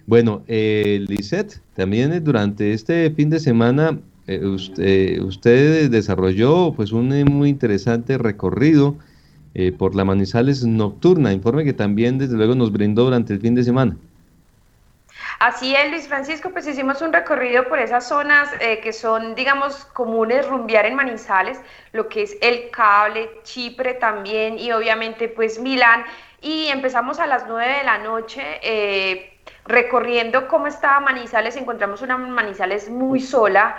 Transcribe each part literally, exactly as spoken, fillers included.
Bueno, eh, Lisette, también eh, durante este fin de semana eh, usted, usted desarrolló pues un eh, muy interesante recorrido eh, por la Manizales Nocturna, informe que también desde luego nos brindó durante el fin de semana. Así es, Luis Francisco, pues hicimos un recorrido por esas zonas eh, que son, digamos, comunes rumbear en Manizales, lo que es El Cable, Chipre también y obviamente pues Milán. Y empezamos a las nueve de la noche eh, recorriendo cómo estaba Manizales. Encontramos una Manizales muy sola,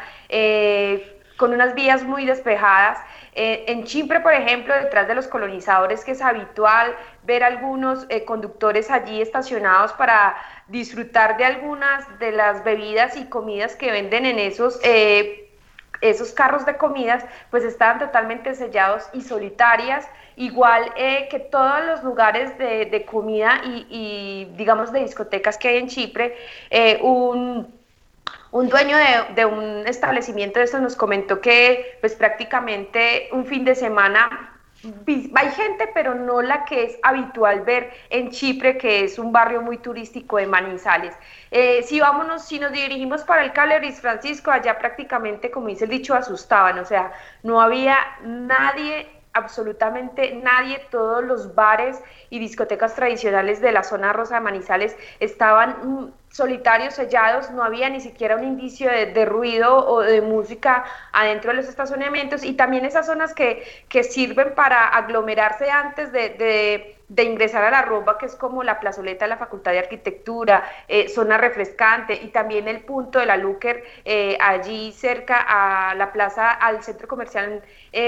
eh, con unas vías muy despejadas. Eh, en Chipre, por ejemplo, detrás de los colonizadores, que es habitual ver algunos eh, conductores allí estacionados para disfrutar de algunas de las bebidas y comidas que venden en esos, eh, esos carros de comidas, pues estaban totalmente sellados y solitarias, igual eh, que todos los lugares de, de comida y, y digamos de discotecas que hay en Chipre. eh, un un dueño de, de, un establecimiento de estos nos comentó que pues prácticamente un fin de semana hay gente, pero no la que es habitual ver en Chipre, que es un barrio muy turístico de Manizales. Eh, si vámonos, si nos dirigimos para el Cable, Luis Francisco, allá prácticamente, como dice el dicho, asustaban, o sea, no había nadie, absolutamente nadie. Todos los bares y discotecas tradicionales de la zona rosa de Manizales estaban mm, solitarios, sellados, no había ni siquiera un indicio de, de ruido o de música adentro de los estacionamientos, y también esas zonas que, que sirven para aglomerarse antes de, de, de ingresar a la rumba, que es como la plazoleta de la Facultad de Arquitectura, eh, zona refrescante, y también el punto de la Luker, eh, allí cerca a la plaza, al centro comercial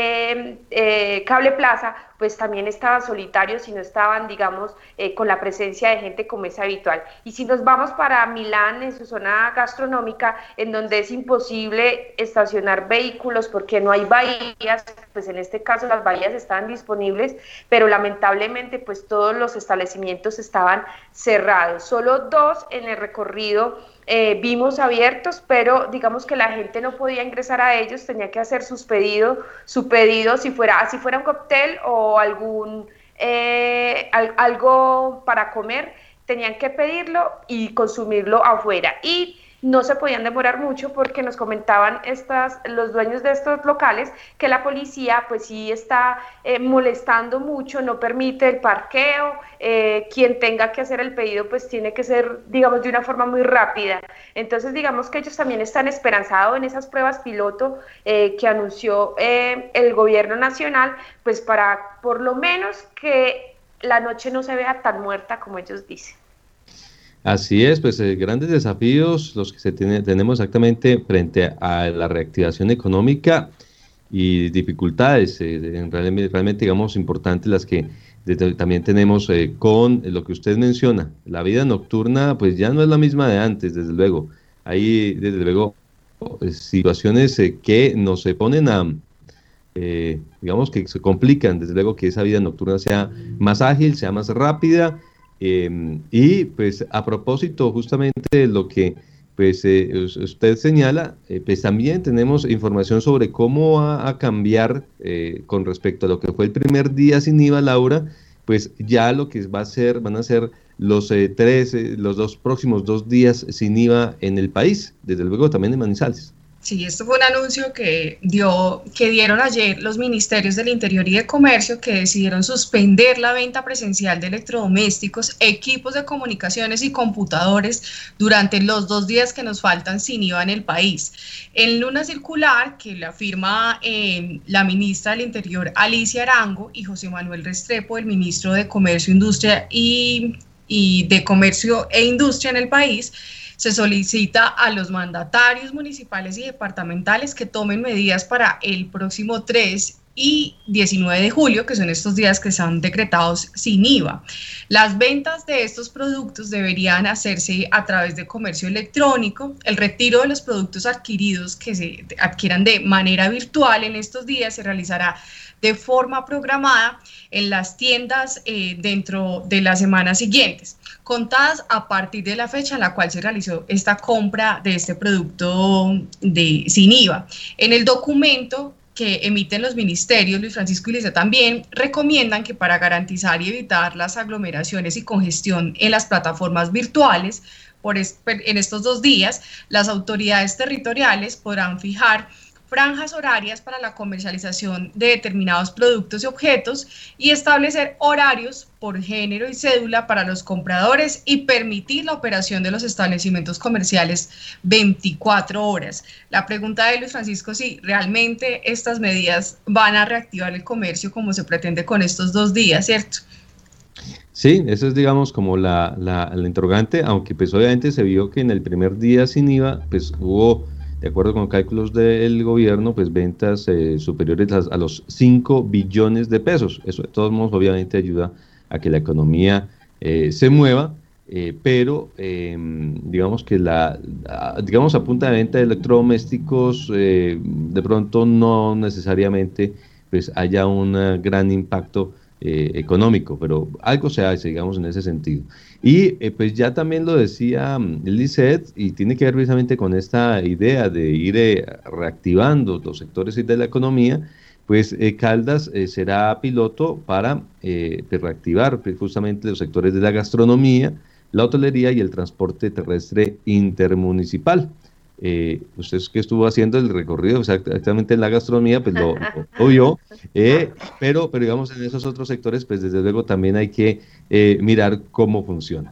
eh, eh, Cable Plaza, pues también estaban solitarios y no estaban, digamos, eh, con la presencia de gente como es habitual. Y si nos vamos para Milán, en su zona gastronómica, en donde es imposible estacionar vehículos porque no hay bahías, pues en este caso las bahías estaban disponibles, pero lamentablemente pues todos los establecimientos estaban cerrados. Solo dos en el recorrido Eh, vimos abiertos, pero digamos que la gente no podía ingresar a ellos, tenía que hacer sus pedidos, su pedido, si fuera, así fuera un cóctel o algún eh, al, algo para comer, tenían que pedirlo y consumirlo afuera. Y no se podían demorar mucho porque nos comentaban estas, los dueños de estos locales, que la policía pues sí está eh, molestando mucho, no permite el parqueo, eh, quien tenga que hacer el pedido pues tiene que ser, digamos, de una forma muy rápida. Entonces digamos que ellos también están esperanzados en esas pruebas piloto eh, que anunció eh, el gobierno nacional, pues para por lo menos que la noche no se vea tan muerta como ellos dicen. Así es, pues eh, grandes desafíos los que se tiene, tenemos exactamente frente a la reactivación económica y dificultades eh, en realmente, realmente, digamos, importantes las que de, también tenemos eh, con lo que usted menciona. La vida nocturna, pues ya no es la misma de antes, desde luego. Hay, desde luego, situaciones eh, que nos se ponen a, eh, digamos, que se complican, desde luego, que esa vida nocturna sea más ágil, sea más rápida. Eh, y pues a propósito justamente de lo que pues eh, usted señala, eh, pues también tenemos información sobre cómo va a cambiar eh, con respecto a lo que fue el primer día sin I V A, Laura, pues ya lo que va a ser, van a ser los eh, tres, eh, los dos próximos dos días sin I V A en el país, desde luego también en Manizales. Sí, esto fue un anuncio que, dio, que dieron ayer los ministerios del Interior y de Comercio, que decidieron suspender la venta presencial de electrodomésticos, equipos de comunicaciones y computadores durante los dos días que nos faltan sin I V A en el país. En una circular que la firma eh, la ministra del Interior Alicia Arango y José Manuel Restrepo, el ministro de Comercio, Industria y, y de Comercio e Industria en el país, se solicita a los mandatarios municipales y departamentales que tomen medidas para el próximo tres y diecinueve de julio, que son estos días que están decretados sin I V A. Las ventas de estos productos deberían hacerse a través de comercio electrónico. El retiro de los productos adquiridos que se adquieran de manera virtual en estos días se realizará de forma programada en las tiendas eh, dentro de las semanas siguientes, contadas a partir de la fecha en la cual se realizó esta compra de este producto de, sin I V A. En el documento que emiten los ministerios, Luis Francisco y Lisa, también recomiendan que para garantizar y evitar las aglomeraciones y congestión en las plataformas virtuales, por es, en estos dos días, las autoridades territoriales podrán fijar franjas horarias para la comercialización de determinados productos y objetos y establecer horarios por género y cédula para los compradores y permitir la operación de los establecimientos comerciales veinticuatro horas. La pregunta de Luis Francisco es si realmente estas medidas van a reactivar el comercio como se pretende con estos dos días, ¿cierto? Sí, eso es, digamos, como la, la, la interrogante, aunque pues obviamente se vio que en el primer día sin I V A, pues hubo, de acuerdo con cálculos del gobierno, pues ventas eh, superiores a, a los cinco billones de pesos. Eso de todos modos obviamente ayuda a que la economía eh, se mueva, eh, pero eh, digamos que la, digamos a punta de venta de electrodomésticos eh, de pronto no necesariamente pues haya un uh, gran impacto eh, económico, pero algo se hace, digamos, en ese sentido. Y eh, pues ya también lo decía um, Lisette, y tiene que ver precisamente con esta idea de ir eh, reactivando los sectores de la economía, pues eh, Caldas eh, será piloto para eh, reactivar justamente los sectores de la gastronomía, la hotelería y el transporte terrestre intermunicipal. Eh, usted que estuvo haciendo el recorrido exactamente en la gastronomía, pues lo, lo, lo vio, eh, pero, pero digamos en esos otros sectores, pues desde luego también hay que eh, mirar cómo funciona.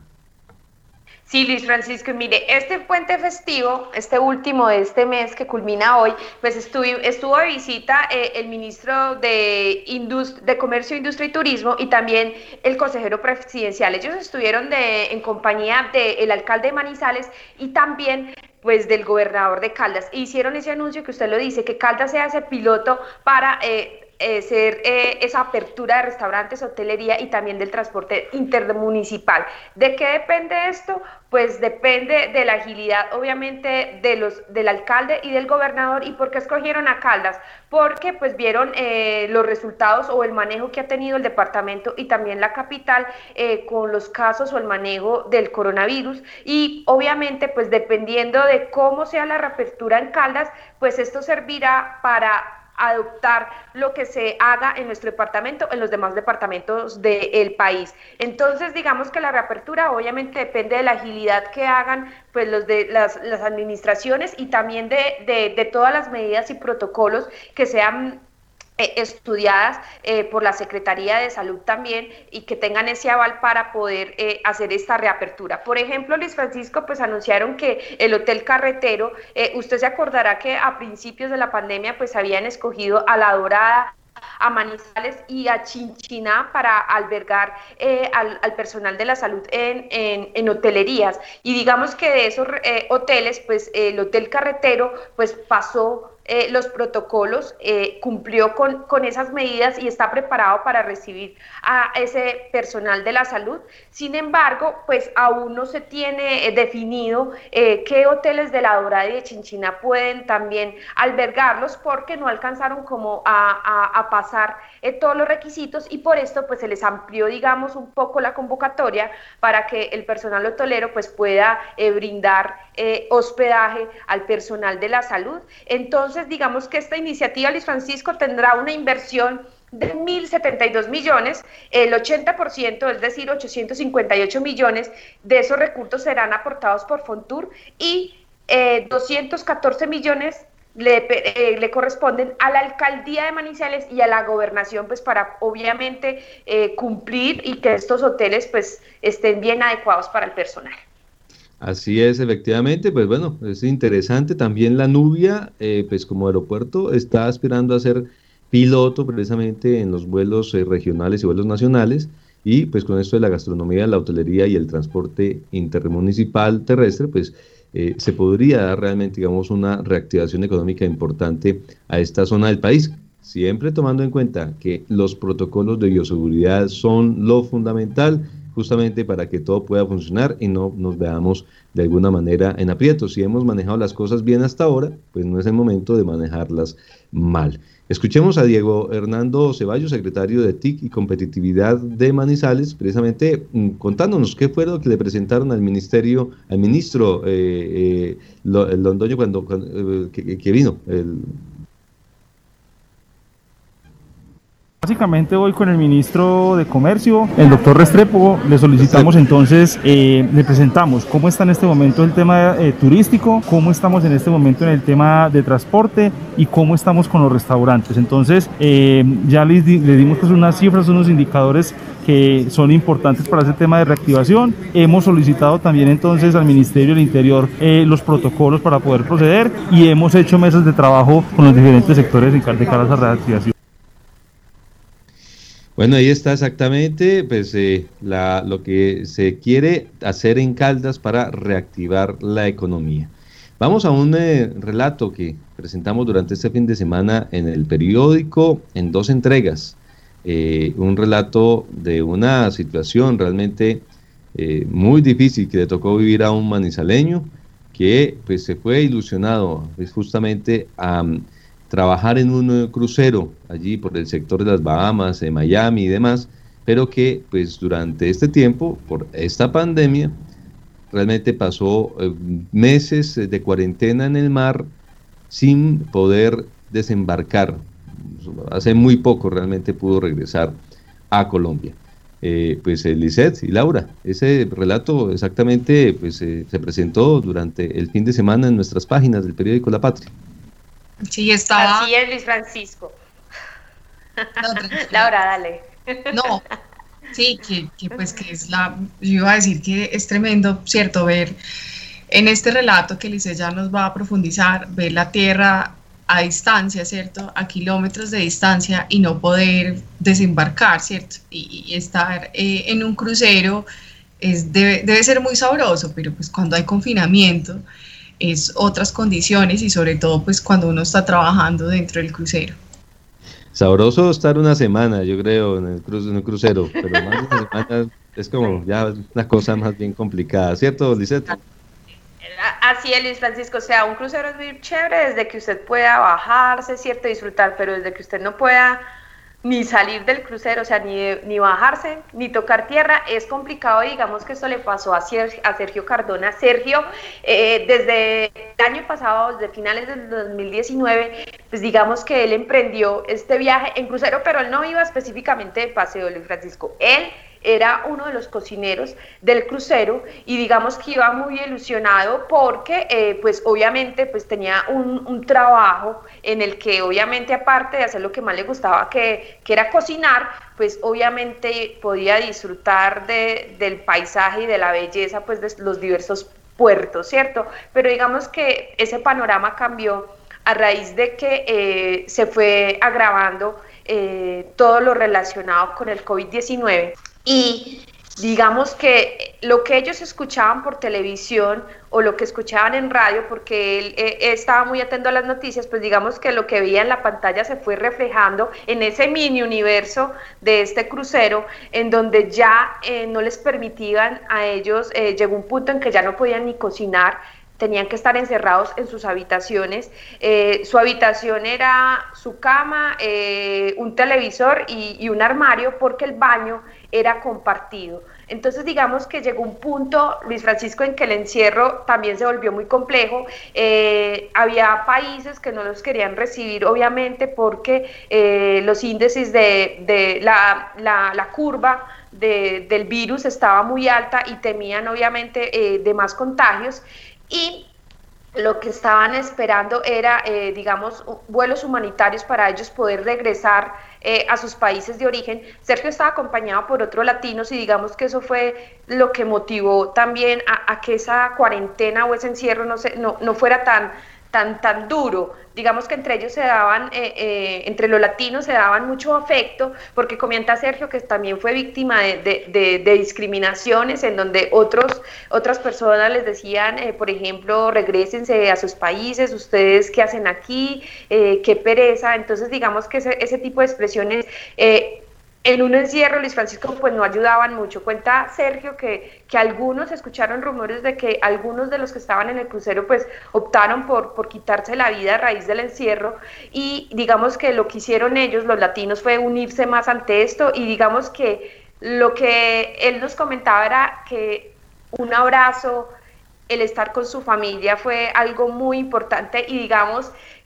Sí, Luis Francisco, mire, este puente festivo, este último de este mes que culmina hoy, pues estuvo, estuvo de visita eh, el ministro de, Indust de Comercio, Industria y Turismo y también el consejero presidencial. Ellos estuvieron de, en compañía del alcalde de Manizales y también pues del gobernador de Caldas. E hicieron ese anuncio que usted lo dice, que Caldas sea ese piloto para Eh, Eh, ser eh, esa apertura de restaurantes, hotelería y también del transporte intermunicipal. ¿De qué depende esto? Pues depende de la agilidad, obviamente, de los, del alcalde y del gobernador. ¿Y por qué escogieron a Caldas? Porque pues vieron eh, los resultados o el manejo que ha tenido el departamento y también la capital eh, con los casos o el manejo del coronavirus y obviamente pues dependiendo de cómo sea la reapertura en Caldas, pues esto servirá para adoptar lo que se haga en nuestro departamento, en los demás departamentos del país. Entonces, digamos que la reapertura obviamente depende de la agilidad que hagan pues los de las, las administraciones y también de, de, de todas las medidas y protocolos que sean Eh, estudiadas eh, por la Secretaría de Salud también y que tengan ese aval para poder eh, hacer esta reapertura. Por ejemplo, Luis Francisco, pues anunciaron que el Hotel Carretero, eh, usted se acordará que a principios de la pandemia pues habían escogido a La Dorada, a Manizales y a Chinchiná para albergar eh, al, al personal de la salud en, en, en hotelerías. Y digamos que de esos eh, hoteles, pues eh, el Hotel Carretero pues pasó Eh, los protocolos, eh, cumplió con, con esas medidas y está preparado para recibir a ese personal de la salud. Sin embargo, pues aún no se tiene eh, definido eh, qué hoteles de La Dorada y de Chinchiná pueden también albergarlos porque no alcanzaron como a, a, a pasar eh, todos los requisitos y por esto pues se les amplió, digamos, un poco la convocatoria para que el personal hotelero pues pueda eh, brindar eh, hospedaje al personal de la salud. Entonces, Entonces, digamos que esta iniciativa, Luis Francisco, tendrá una inversión de mil setenta y dos millones, el ochenta por ciento, es decir, ochocientos cincuenta y ocho millones de esos recursos serán aportados por Fontur y eh, doscientos catorce millones le, eh, le corresponden a la alcaldía de Manizales y a la gobernación, pues para obviamente eh, cumplir y que estos hoteles pues estén bien adecuados para el personal. Así es, efectivamente, pues bueno, es interesante. También la Nubia, eh, pues como aeropuerto, está aspirando a ser piloto precisamente en los vuelos eh, regionales y vuelos nacionales, y pues con esto de la gastronomía, la hotelería y el transporte intermunicipal terrestre, pues eh, se podría dar realmente, digamos, una reactivación económica importante a esta zona del país, siempre tomando en cuenta que los protocolos de bioseguridad son lo fundamental, justamente para que todo pueda funcionar y no nos veamos de alguna manera en aprietos. Si hemos manejado las cosas bien hasta ahora, pues no es el momento de manejarlas mal. Escuchemos a Diego Hernando Ceballos, secretario de T I C y Competitividad de Manizales, precisamente mmm, contándonos qué fue lo que le presentaron al ministerio, al ministro eh, eh, Londoño cuando, cuando eh, que, que vino el Básicamente hoy con el ministro de Comercio, el doctor Restrepo, le solicitamos entonces, eh, le presentamos cómo está en este momento el tema eh, turístico, cómo estamos en este momento en el tema de transporte y cómo estamos con los restaurantes. Entonces eh, ya le, le dimos pues unas cifras, unos indicadores que son importantes para ese tema de reactivación. Hemos solicitado también entonces al Ministerio del Interior eh, los protocolos para poder proceder y hemos hecho mesas de trabajo con los diferentes sectores de cara a esa reactivación. Bueno, ahí está exactamente pues, eh, la, lo que se quiere hacer en Caldas para reactivar la economía. Vamos a un eh, relato que presentamos durante este fin de semana en el periódico en dos entregas. Eh, un relato de una situación realmente eh, muy difícil que le tocó vivir a un manizaleño que pues, se fue ilusionado pues, justamente a trabajar en un uh, crucero allí por el sector de las Bahamas, de Miami y demás, pero que pues durante este tiempo, por esta pandemia, realmente pasó eh, meses de cuarentena en el mar sin poder desembarcar. Hace muy poco realmente pudo regresar a Colombia. Eh, pues Lisette y Laura, ese relato exactamente pues, eh, se presentó durante el fin de semana en nuestras páginas del periódico La Patria. Sí, estaba... Así es, Luis Francisco. No, Laura, dale. No, sí, que, que pues que es la... Yo iba a decir que es tremendo, ¿cierto? Ver en este relato que Lisette ya nos va a profundizar, ver la tierra a distancia, ¿cierto? A kilómetros de distancia y no poder desembarcar, ¿cierto? Y, y estar eh, en un crucero es, debe, debe ser muy sabroso, pero pues cuando hay confinamiento es otras condiciones y sobre todo pues cuando uno está trabajando dentro del crucero. Sabroso estar una semana, yo creo, en el, cru en el crucero, pero más de una semana es como ya una cosa más bien complicada, ¿cierto, Lisette? Así es, Luis Francisco, o sea, un crucero es muy chévere desde que usted pueda bajarse, ¿cierto? Disfrutar, pero desde que usted no pueda ni salir del crucero, o sea, ni, ni bajarse, ni tocar tierra, es complicado. Digamos que esto le pasó a Sergio, a Sergio Cardona. Sergio, eh, desde el año pasado, desde finales del dos mil diecinueve, pues digamos que él emprendió este viaje en crucero, pero él no iba específicamente de paseo, Luis Francisco, él era uno de los cocineros del crucero y digamos que iba muy ilusionado porque eh, pues obviamente pues tenía un, un trabajo en el que obviamente aparte de hacer lo que más le gustaba que, que era cocinar, pues obviamente podía disfrutar de, del paisaje y de la belleza pues de los diversos puertos, ¿cierto? Pero digamos que ese panorama cambió a raíz de que eh, se fue agravando eh, todo lo relacionado con el COVID diecinueve. Y digamos que lo que ellos escuchaban por televisión o lo que escuchaban en radio, porque él eh, estaba muy atento a las noticias, pues digamos que lo que veía en la pantalla se fue reflejando en ese mini universo de este crucero, en donde ya eh, no les permitían a ellos, eh, llegó un punto en que ya no podían ni cocinar, tenían que estar encerrados en sus habitaciones. Eh, su habitación era su cama, eh, un televisor y, y un armario, porque el baño era compartido. Entonces digamos que llegó un punto, Luis Francisco, en que el encierro también se volvió muy complejo. Eh, había países que no los querían recibir, obviamente, porque eh, los índices de, de la, la, la curva de, del virus estaba muy alta y temían obviamente eh, de más contagios. Y lo que estaban esperando era, eh, digamos, vuelos humanitarios para ellos poder regresar eh, a sus países de origen. Sergio estaba acompañado por otros latinos y digamos que eso fue lo que motivó también a, a que esa cuarentena o ese encierro no, se, no, no fuera tan, tan, tan duro. Digamos que entre ellos se daban, eh, eh, entre los latinos se daban mucho afecto, porque comenta Sergio que también fue víctima de, de, de, de discriminaciones, en donde otros, otras personas les decían, eh, por ejemplo, regrésense a sus países, ustedes qué hacen aquí, eh, qué pereza. Entonces digamos que ese, ese tipo de expresiones eh, en un encierro, Luis Francisco, pues no ayudaban mucho. Cuenta Sergio que, que algunos escucharon rumores de que algunos de los que estaban en el crucero pues optaron por, por quitarse la vida a raíz del encierro, y digamos que lo que hicieron ellos, los latinos, fue unirse más ante esto, y digamos que lo que él nos comentaba era que un abrazo, el estar con su familia fue algo muy importante, y digamos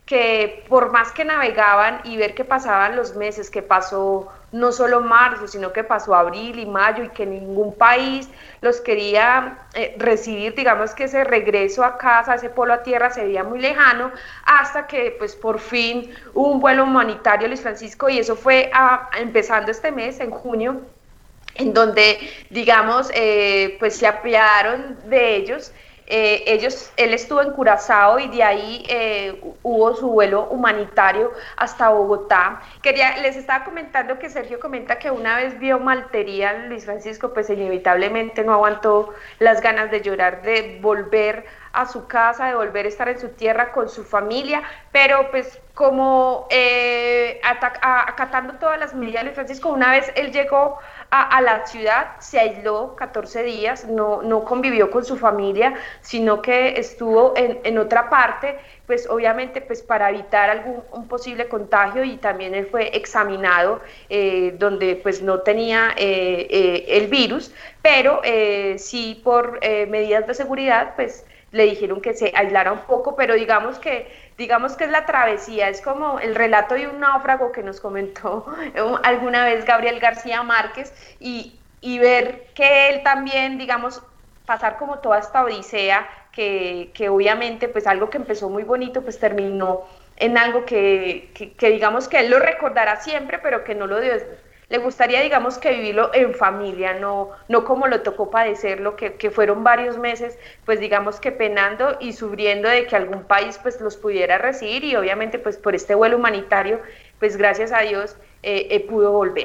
que por más que navegaban y ver que pasaban los meses, que pasó no solo marzo, sino que pasó abril y mayo y que ningún país los quería eh, recibir, digamos que ese regreso a casa, ese polo a tierra se veía muy lejano, hasta que pues por fin hubo un vuelo humanitario, Luis Francisco, y eso fue a, a empezando este mes, en junio, en donde, digamos, eh, pues se apiadaron de ellos. Eh, ellos, él estuvo en Curazao y de ahí eh, hubo su vuelo humanitario hasta Bogotá. Quería, les estaba comentando que Sergio comenta que una vez vio Maltería, Luis Francisco, pues inevitablemente no aguantó las ganas de llorar, de volver a su casa, de volver a estar en su tierra con su familia, pero pues como eh, acatando todas las medidas, Luis Francisco, una vez él llegó a, a la ciudad, se aisló catorce días, no, no convivió con su familia, sino que estuvo en, en otra parte, pues obviamente pues para evitar algún un posible contagio, y también él fue examinado eh, donde pues no tenía eh, eh, el virus, pero eh, sí por eh, medidas de seguridad pues le dijeron que se aislara un poco, pero digamos que, digamos que es la travesía, es como el relato de un náufrago que nos comentó alguna vez Gabriel García Márquez, y, y ver que él también, digamos, pasar como toda esta odisea, que, que obviamente pues algo que empezó muy bonito pues terminó en algo que, que, que digamos que él lo recordará siempre, pero que no lo dio. Le gustaría, digamos, que vivirlo en familia, no, no como lo tocó padecerlo, que, que fueron varios meses, pues digamos que penando y sufriendo de que algún país pues los pudiera recibir, y obviamente pues por este vuelo humanitario, pues gracias a Dios eh, eh, pudo volver.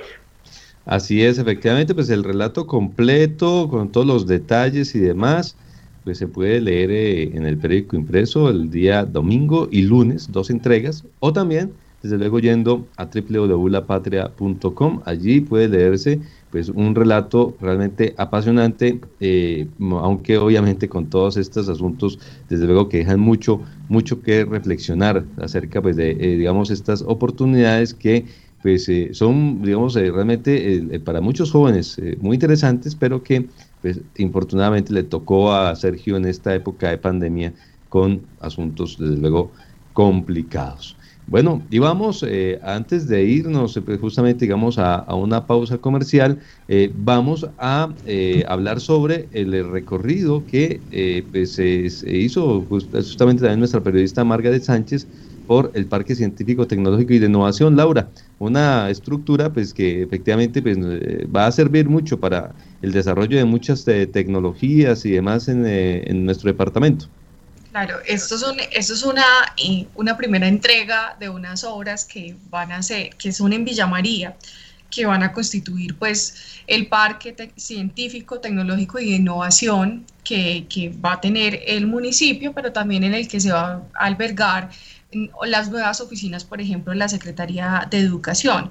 Así es, efectivamente, pues el relato completo, con todos los detalles y demás, pues se puede leer eh, en el periódico impreso el día domingo y lunes, dos entregas, o también desde luego yendo a doble u doble u doble u punto la patria punto com, allí puede leerse pues un relato realmente apasionante, eh, aunque obviamente con todos estos asuntos desde luego que dejan mucho, mucho que reflexionar acerca pues de eh, digamos estas oportunidades que pues eh, son digamos eh, realmente eh, para muchos jóvenes eh, muy interesantes, pero que pues infortunadamente le tocó a Sergio en esta época de pandemia con asuntos desde luego complicados. Bueno, y vamos, eh, antes de irnos, eh, justamente digamos a, a una pausa comercial, eh, vamos a eh, hablar sobre el recorrido que eh, pues, se, se hizo justamente también nuestra periodista Margaret Sánchez por el Parque Científico, Tecnológico y de Innovación, Laura, una estructura pues que efectivamente pues, eh, va a servir mucho para el desarrollo de muchas eh, tecnologías y demás en, eh, en nuestro departamento. Claro, esto es, un, esto es una, una primera entrega de unas obras que van a ser, que son en Villa María, que van a constituir pues el Parque Te- Científico, Tecnológico y de Innovación que, que va a tener el municipio, pero también en el que se va a albergar las nuevas oficinas, por ejemplo, en la Secretaría de Educación.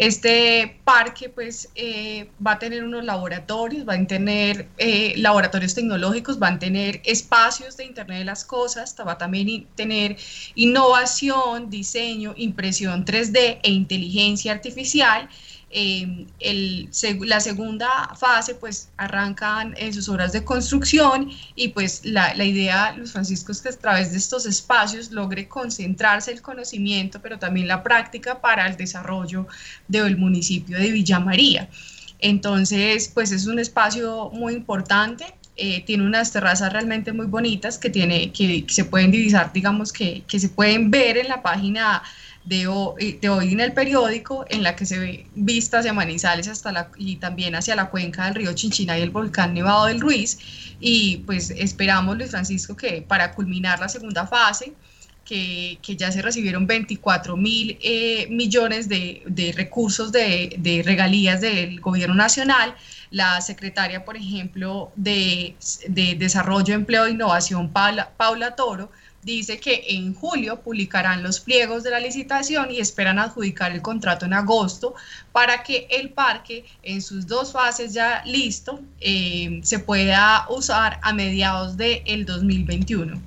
Este parque, pues, eh, va a tener unos laboratorios, va a tener eh, laboratorios tecnológicos, van a tener espacios de Internet de las Cosas, va a también tener innovación, diseño, impresión tres D e inteligencia artificial. Eh, el, la segunda fase pues arrancan en sus obras de construcción, y pues la, la idea, Luis Francisco, es que a través de estos espacios logre concentrarse el conocimiento pero también la práctica para el desarrollo del municipio de Villa María. Entonces pues es un espacio muy importante. Eh, tiene unas terrazas realmente muy bonitas que, tiene, que, que se pueden divisar, digamos que, que se pueden ver en la página De hoy, de hoy en el periódico, en la que se ve vista hacia Manizales hasta la, y también hacia la cuenca del río Chinchiná y el volcán Nevado del Ruiz. Y pues esperamos, Luis Francisco, que para culminar la segunda fase, que, que ya se recibieron veinticuatro mil eh, millones de, de recursos de, de regalías del gobierno nacional. La secretaria, por ejemplo, de, de Desarrollo, Empleo e Innovación, Paula, Paula Toro, dice que en julio publicarán los pliegos de la licitación y esperan adjudicar el contrato en agosto para que el parque en sus dos fases ya listo eh, se pueda usar a mediados del dos mil veintiuno.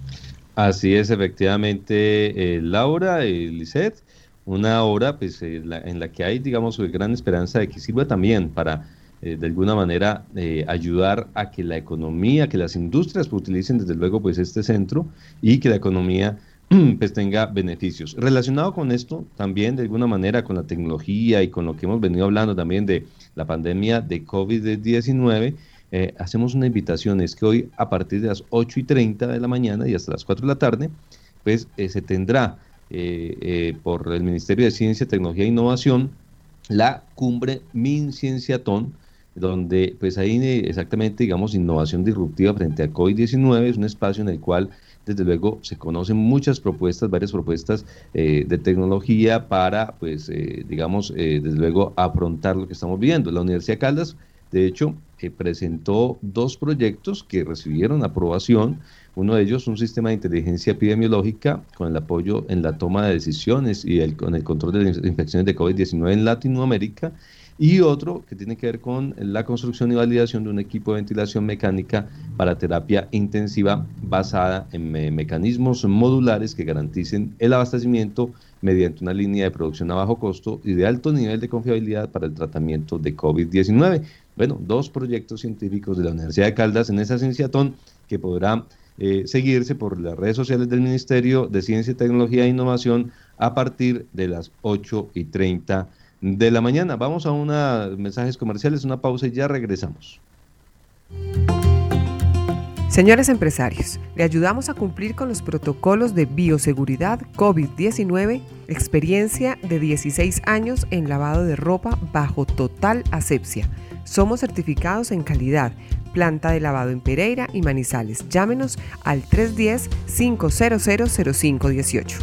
Así es, efectivamente, eh, Laura y Lisette, una obra pues, eh, la, en la que hay, digamos, gran esperanza de que sirva también para Eh, de alguna manera eh, ayudar a que la economía, que las industrias pues, utilicen desde luego pues este centro, y que la economía pues tenga beneficios. Relacionado con esto, también de alguna manera con la tecnología y con lo que hemos venido hablando también de la pandemia de COVID diecinueve, eh, hacemos una invitación, es que hoy a partir de las ocho y treinta de la mañana y hasta las cuatro de la tarde, pues eh, se tendrá eh, eh, por el Ministerio de Ciencia, Tecnología e Innovación la cumbre MinCienciatón, donde pues hay exactamente, digamos, innovación disruptiva frente a COVID diecinueve, es un espacio en el cual desde luego se conocen muchas propuestas, varias propuestas eh, de tecnología para, pues, eh, digamos, eh, desde luego afrontar lo que estamos viviendo. La Universidad de Caldas, de hecho, eh, presentó dos proyectos que recibieron aprobación. Uno de ellos, un sistema de inteligencia epidemiológica con el apoyo en la toma de decisiones y el, con el control de las infecciones de COVID diecinueve en Latinoamérica, y otro que tiene que ver con la construcción y validación de un equipo de ventilación mecánica para terapia intensiva basada en me mecanismos modulares que garanticen el abastecimiento mediante una línea de producción a bajo costo y de alto nivel de confiabilidad para el tratamiento de COVID diecinueve. Bueno, dos proyectos científicos de la Universidad de Caldas en esa Cienciatón que podrá eh, seguirse por las redes sociales del Ministerio de Ciencia, Tecnología e Innovación a partir de las ocho y treinta de la mañana. Vamos a unos mensajes comerciales, una pausa y ya regresamos. Señores empresarios, le ayudamos a cumplir con los protocolos de bioseguridad COVID diecinueve, experiencia de dieciséis años en lavado de ropa bajo total asepsia. Somos certificados en calidad, planta de lavado en Pereira y Manizales. Llámenos al tres uno cero, cinco cero cero, cero cinco uno ocho.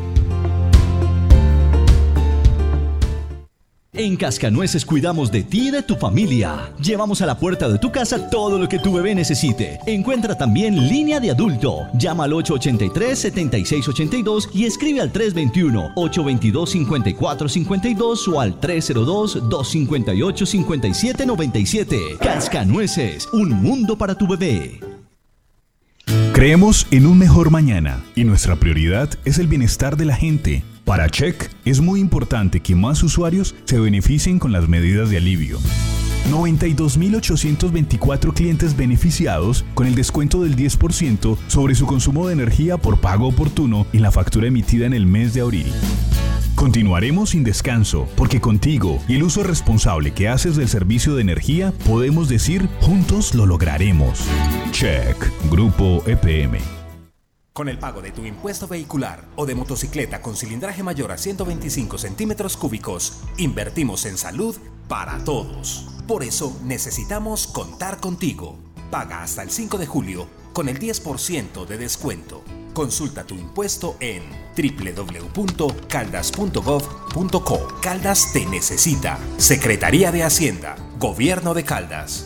En Cascanueces cuidamos de ti y de tu familia. Llevamos a la puerta de tu casa todo lo que tu bebé necesite. Encuentra también línea de adulto. Llama al ocho ocho tres, siete seis ocho dos y escribe al tres dos uno, ocho dos dos, cinco cuatro cinco dos o al tres cero dos, dos cinco ocho, cinco siete nueve siete. Cascanueces, un mundo para tu bebé. Creemos en un mejor mañana y nuestra prioridad es el bienestar de la gente. Para Check es muy importante que más usuarios se beneficien con las medidas de alivio. noventa y dos mil ochocientos veinticuatro clientes beneficiados con el descuento del diez por ciento sobre su consumo de energía por pago oportuno en la factura emitida en el mes de abril. Continuaremos sin descanso, porque contigo y el uso responsable que haces del servicio de energía, podemos decir, juntos lo lograremos. Check, Grupo E P M. Con el pago de tu impuesto vehicular o de motocicleta con cilindraje mayor a ciento veinticinco centímetros cúbicos, invertimos en salud para todos. Por eso necesitamos contar contigo. Paga hasta el cinco de julio con el diez por ciento de descuento. Consulta tu impuesto en doble u doble u doble u punto caldas punto gov punto co. Caldas te necesita. Secretaría de Hacienda. Gobierno de Caldas.